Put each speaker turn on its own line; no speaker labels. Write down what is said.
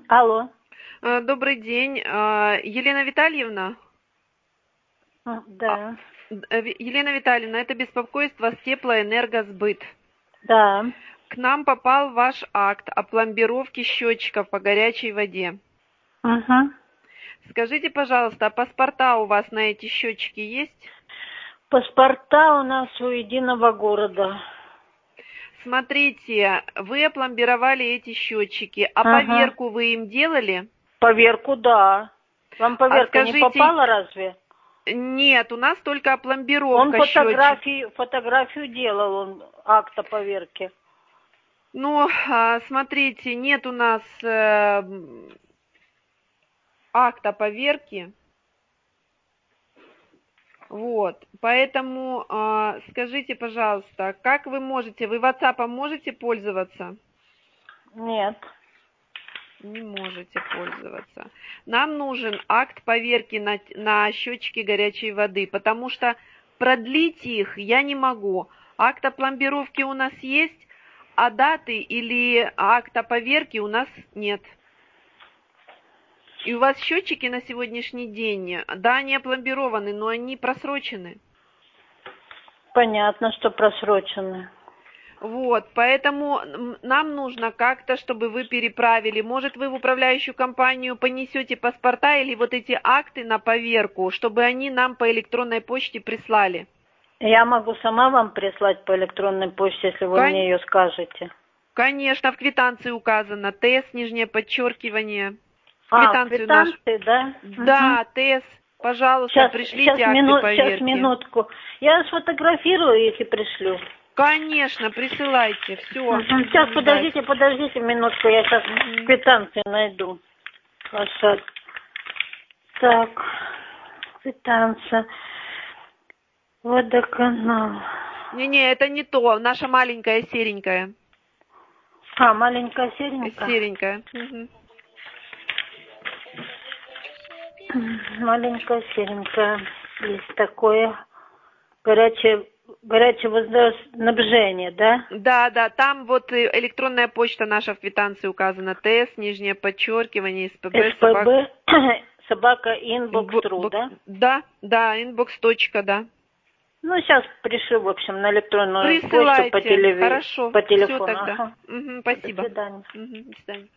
Алло.
Добрый день. Елена Витальевна?
Да.
Елена Витальевна, это беспокойство с Теплоэнергосбыт.
Да.
К нам попал ваш акт о пломбировке счетчиков по горячей воде.
Угу.
Скажите, пожалуйста, а паспорта у вас на эти счетчики есть?
Паспорта у нас у единого города.
Смотрите, вы опломбировали эти счетчики, а
Ага.
поверку вы им делали?
Поверку, да. Вам поверка не
скажите,
попала разве?
Нет, у нас только
Он
опломбировка счетчиков.
фотографию делал, он акта поверки.
Ну, смотрите, нет у нас акта поверки. Вот, поэтому скажите, пожалуйста, как вы можете, вы WhatsApp можете пользоваться?
Нет.
Не можете пользоваться. Нам нужен акт поверки на счетчики горячей воды, потому что продлить их я не могу. Акт о пломбировке у нас есть, а даты или акта поверки у нас нет. И у вас счетчики на сегодняшний день, да, они опломбированы, но они просрочены.
Понятно, что просрочены.
Вот, поэтому нам нужно как-то, чтобы вы переправили. Может, вы в управляющую компанию понесете паспорта или вот эти акты на поверку, чтобы они нам по электронной почте прислали.
Я могу сама вам прислать по электронной почте, если вы мне ее скажете.
Конечно, в квитанции указано ТС, нижнее подчеркивание.
Квитанции, да?
Да,
Угу.
ТС. Пожалуйста, пришлите акты поверки.
Сейчас, минутку. Я сфотографирую, если пришлю.
Конечно, присылайте. Все.
Сейчас, подождите минутку, я сейчас квитанции найду. Ваша. Так, квитанция. Водоканал.
Не, это не то. Наша маленькая серенькая.
Маленькая серенькая?
Серенькая. Угу.
Маленькая серенькая. Есть такое. Горячее водоснабжение, да?
Да, там вот электронная почта наша в квитанции указана. ТС, нижнее подчеркивание, СПБ,
собака inbox.ru, да?
Да, inbox. Да.
Ну, сейчас пришлю, в общем, на электронную почту
Присылайте. Хорошо.
по телефону.
Все тогда.
Ага.
Спасибо.
До свидания.
До свидания.